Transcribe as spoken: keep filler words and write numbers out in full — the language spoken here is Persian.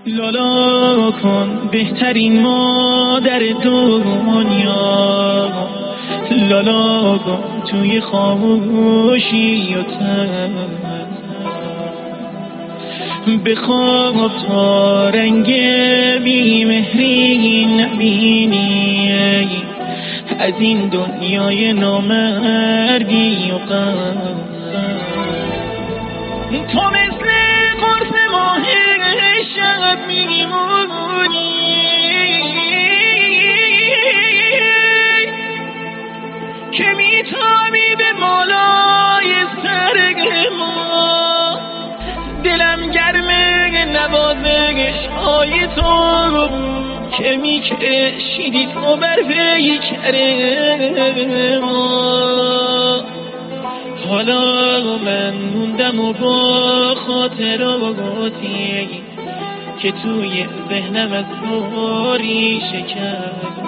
لالا کن بهترین مادر دنیا، لالا کن توی خاموشی و تن، بخواب تا رنگ بیمهری نبینی از این دنیای نامرگی و غم. تو مثل قرص ماه شب میمونی که میتابی به بالای سرگ ما، دلم گرمه نوازش های تو که میکشیدی تو بر پیکر ما. حالا من موندم و با خاطراتی که توی ذهنم از باری شکست،